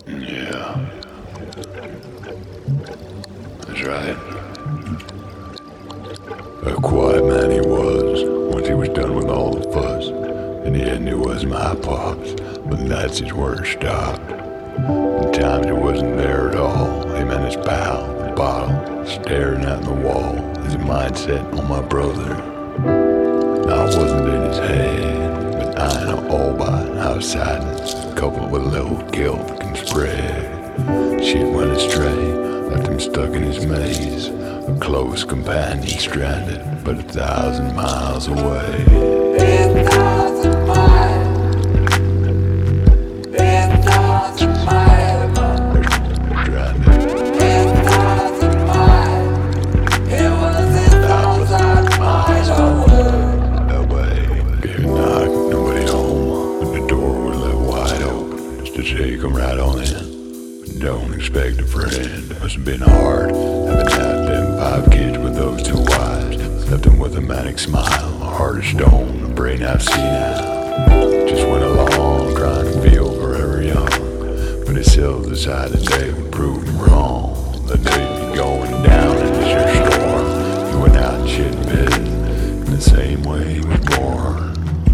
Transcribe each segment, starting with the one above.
Yeah, that's right. A quiet man he was, once he was done with all the fuss. In the end, it was my pops, but that's his word stopped. And times it wasn't there at all. Him and his pal, the bottle, staring out in the wall. His mindset on my brother. I wasn't in his head, but I know all by how silence, coupled with a little guilt, can spread. Shit went astray, left him stuck in his maze. A close companion stranded, but 1,000 miles away. 1,000 miles, 1,000 miles, Stranded, 1,000 miles. It was 1,000 miles away. away. Gave a knock, nobody home, but the door was left wide open, just to take him right on in. Don't expect a friend. Must have been hard having had them 5 kids with those 2 wives. Left them with a manic smile, a heart of stone, a brain I've seen now. Just went along trying to feel forever young, but it still decided they would prove me wrong. The they'd be going down in this year storm. He went out and shit in bed in the same way he was born.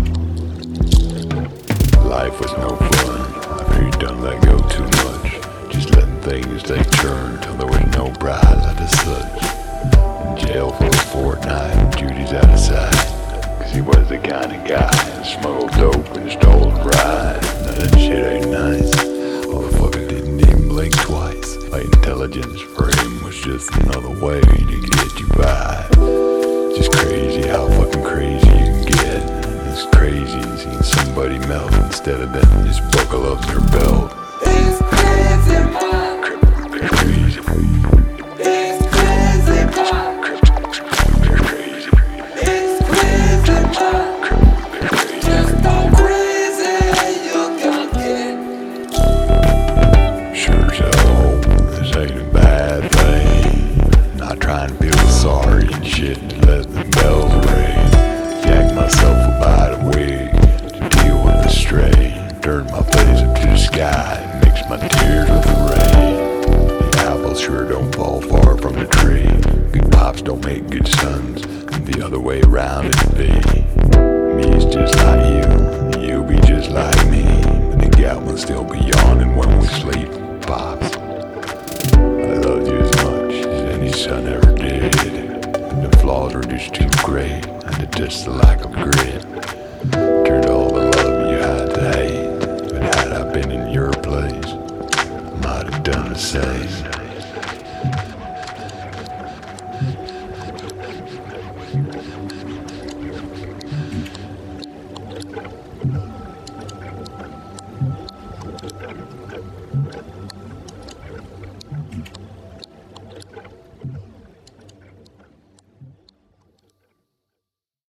Life was no fun after you'd done let go too much. Just letting things take turn till there was no bride left as such. In jail for a fortnight, Judy's out of sight. Cause he was the kind of guy that smuggled dope and stole a ride. Now that shit ain't nice. Oh, the fucker didn't even blink twice. My intelligence for him was just another way to get you by. Just crazy how fucking crazy you can get. It's crazy seeing somebody melt instead of them just buckle up their belt. It's crazy, man. Crazy. It's crazy, man. Crazy. It's crazy, man. Just how crazy you can get. Sure as hell, this ain't a bad thing. Not trying to feel sorry and shit, just let the bells ring. Yanked myself about a week to deal with the strain. Turned my face up to the sky and mixed my tears with the rain. The apples sure don't fall far from the tree. Good pops don't make good sons, and the other way around it be. Me's just like you, you be just like me. But the gap will still be yawning when we sleep, pops. I loved you as much as any son ever did. The flaws were just too great, and just the lack of grit turned all the love you had to hate. But had I been in your place, I might have done the same.